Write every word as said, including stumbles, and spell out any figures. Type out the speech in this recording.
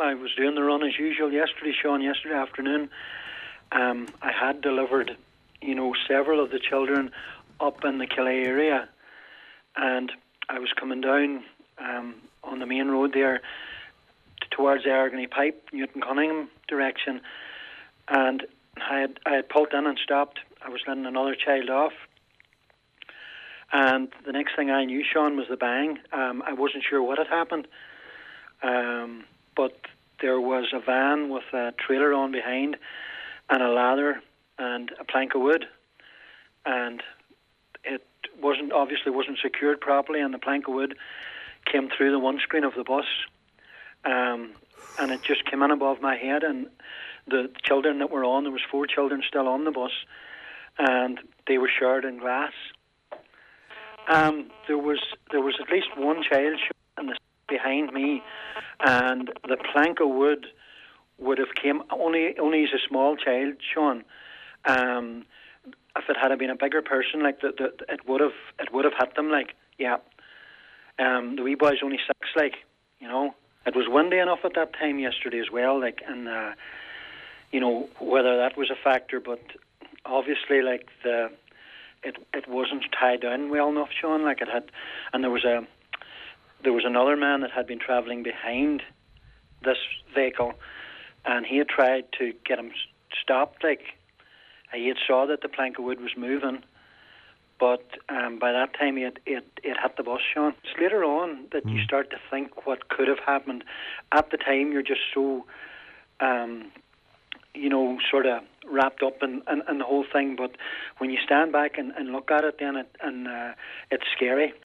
I was doing the run as usual yesterday, Sean, yesterday afternoon. Um, I had delivered, you know, several of the children up in the Calais area, and I was coming down um, on the main road there towards the Aragonese Pipe, Newton Cunningham direction, and I had I had pulled in and stopped. I was letting another child off, and the next thing I knew, Sean, was the bang. Um, I wasn't sure what had happened, um, but there was a van with a trailer on behind, and a ladder and a plank of wood, and it wasn't obviously wasn't secured properly, and the plank of wood came through the windscreen of the bus, um, and it just came in above my head. And the children that were on, there was four children still on the bus, and they were shard in glass. Um, there was there was at least one child in the behind me, and the plank of wood would have came only only as a small child, Sean. Um, if it had been a bigger person, like the, the, it would have it would have hit them. Like, yeah. Um, the wee boy's only six, like, you know. It was windy enough at that time yesterday as well, like, and uh, you know, whether that was a factor, but obviously, like, the it it wasn't tied down well enough, Sean. Like, it had, and there was a there was another man that had been travelling behind this vehicle, and he had tried to get him stopped. Like, he had saw that the plank of wood was moving, but um, by that time it it it hit the bus, Sean. It's later on that mm. you start to think what could have happened. At the time, you're just so, um, you know, sort of wrapped up in, in, in the whole thing. But when you stand back and, and look at it, then it, and uh, it's scary.